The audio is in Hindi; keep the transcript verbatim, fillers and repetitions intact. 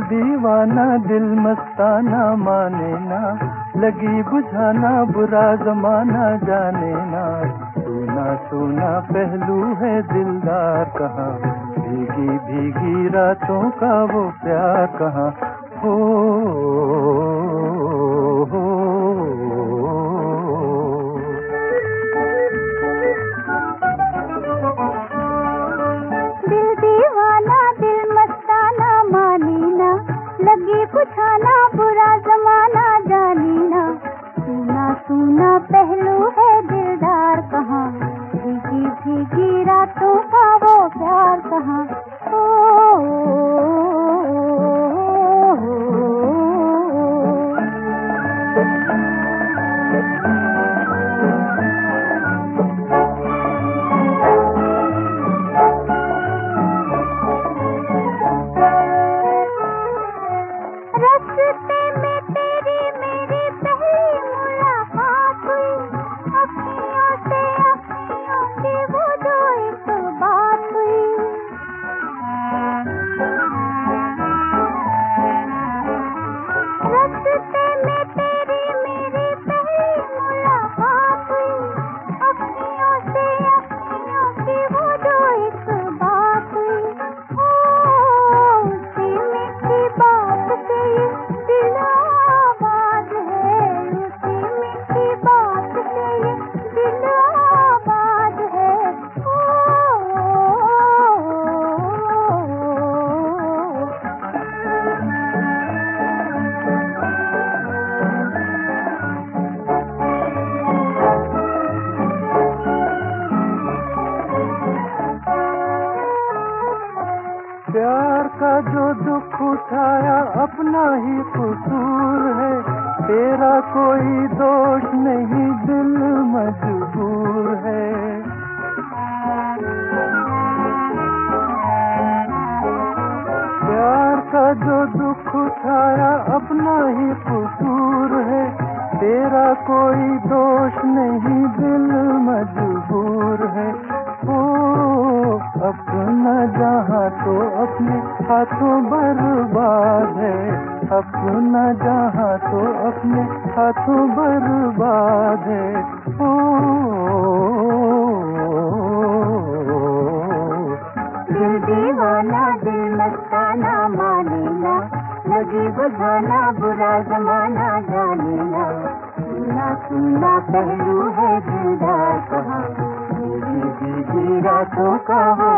दीवाना दिल मस्ताना माने ना, लगी बुझाना बुरा जमाना जाने ना। सोना सोना पहलू है दिलदार कहाँ, भीगी भीगी रातों का वो प्यार कहाँ। हो, हो, हो। दिल दीवाना दिल मस्ताना मानी ना, लगी बुझाना बुरा जमाना जानी ना। सुना सुना पहलू है दिलदार कहाँ, भीगी भीगी रातों का वो प्यार कहाँ। ओ, रस्ते में तेरी मेरी पहली मुलाकात हुई, अखियों से अखियों की वो जो एक बात हुई। रस्ते में तेरी मेरी पहली मुलाकात हुई, अखियों से अखियों की वो जो एक बात हुई। ओ, उसी मीठी बात से ये दिल आबाद है, उसी मीठी बात से ये दिल आबाद है। ओ, प्यार का जो दुख उठाया अपना ही कसूर है, तेरा कोई दोष नहीं दिल मजबूर है। प्यार का जो दुख उठाया अपना ही कसूर है, तेरा कोई दोष नहीं दिल मजबूर है। ओ, अपना जहाँ तो अपने हाथों बर्बाद है, अपना जहाँ तो अपने हाथों बर्बाद है। ओ, दिल दीवाना दिल मस्ताना माने ना, लगी बुझाना बुरा जमाना जाने ना। सुना सुना पहलू है दिलदार कहाँ, भीगी भीगी रातों का वो